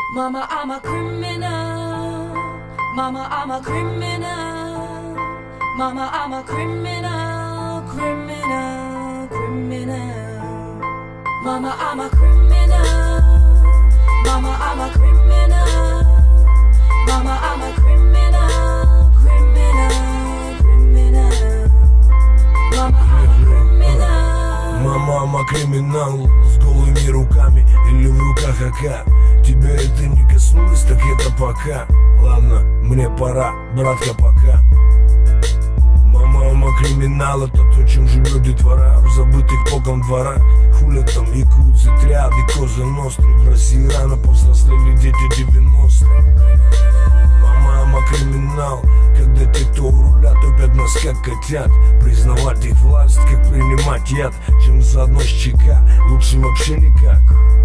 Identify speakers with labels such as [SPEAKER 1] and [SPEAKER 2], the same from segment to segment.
[SPEAKER 1] Mama, I'm a criminal. Mama, I'm a criminal. Mama, I'm a criminal, criminal, criminal. Mama, I'm a criminal. Mama, I'm a criminal. Mama, I'm a criminal, criminal, criminal. Mama, I'm a criminal.
[SPEAKER 2] Мама, I'm a criminal. С голыми руками или в руках АК. Тебя это не коснулось, так это пока. Ладно, мне пора, братка, пока. Мама, I'm a criminal. Это то, чем живет детвора в забытых богом дворах. Хулят там якудзы, триады, козы ностры. В России рано повзрослели дети 90-х. Мама, I'm a criminal. Когда те, кто у руля, топят нас как котят. Признавать их власть, как принимать яд. Чем заодно с ЧК, лучше вообще никак.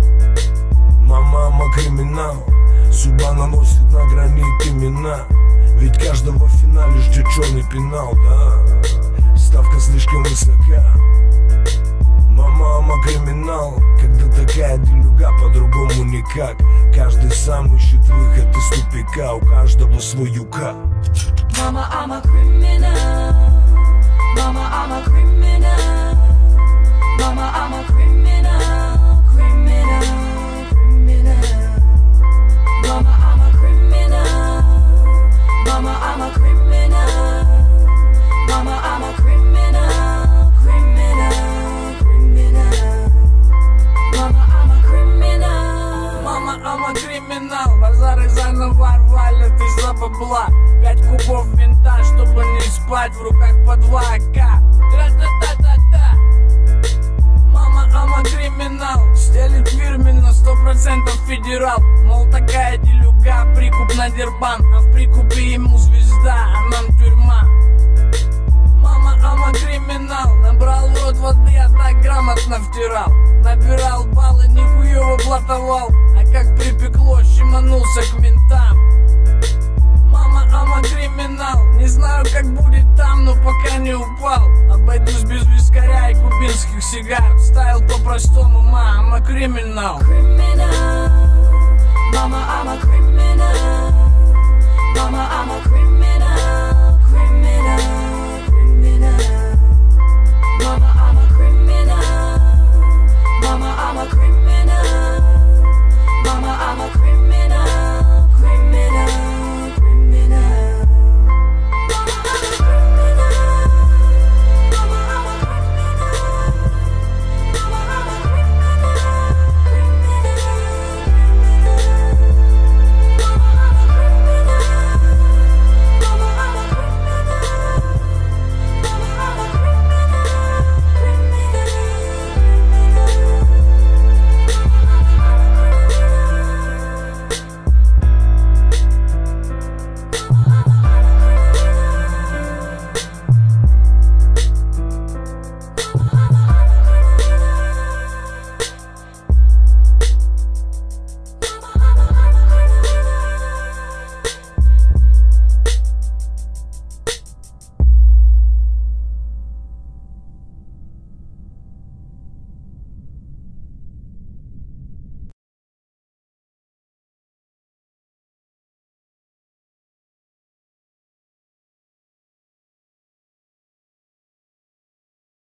[SPEAKER 2] Мама, I'm a criminal. Судьба наносит на гранит имена. Ведь каждого в финале ждет черный пенал, да. Ставка слишком высока. Мама, I'm a criminal. Когда такая делюга, по-другому никак. Каждый сам ищет выход из тупика. У каждого свой юка.
[SPEAKER 1] Mama, I'm a criminal. Mama, I'm a criminal. Mama, I'm a criminal, criminal, criminal. Mama, I'm a criminal. Mama, I'm a criminal. Mama, I'm a criminal, criminal, criminal. Mama, I'm a criminal.
[SPEAKER 3] Мама, I'm a criminal. Базары заново валят из-за бабла. 5 кубов винта, чтобы не спать. В руках по 2 АК. Тра-та-та-та-та. Мама, I'm a criminal. Стелит фирменно, 100% федерал. Мол, такая делюга, прикуп на дербан. А в прикупе ему звезда, а нам тюрьма. Мама, I'm a criminal. Набрал в рот воды, а так грамотно втирал. Набирал баллы, нихуево блатовал. А как припекло, щеманулся к ментам. Мама, I'm a criminal. Не знаю, как будет там, но пока не упал. Обойдусь без вискаря и кубинских сигар. Стайл по-простому, ма, I'm a criminal.
[SPEAKER 1] Criminal. Mama, I'm a criminal. Mama, I'm a criminal.